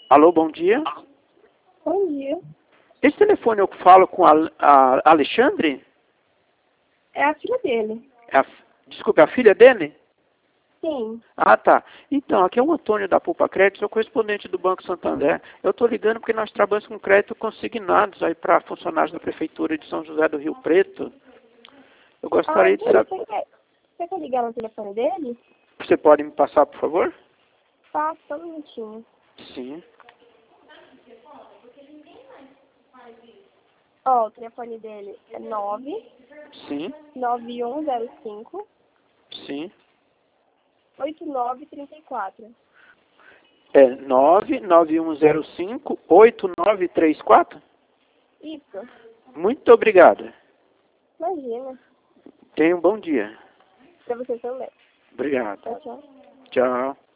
Alô, bom dia. Bom dia. Esse telefone eu falo com a Alexandre? É a filha dele. Desculpe, a filha dele? Sim. Ah, tá. Então, aqui é o Antônio da Poupa Crédito, sou correspondente do Banco Santander. Eu estou ligando porque nós trabalhamos com crédito consignados aí para funcionários da Prefeitura de São José do Rio Preto. Eu gostaria de saber... Você quer ligar no telefone dele? Você pode me passar, por favor? Tá, só um minutinho. Sim. Ó, o telefone dele é 9 Sim. 9105 Sim. 8934. É 99105-8934? Isso. Muito obrigado. Imagina. Tenha um bom dia. Pra você também. Obrigado. Tchau, tchau. Tchau.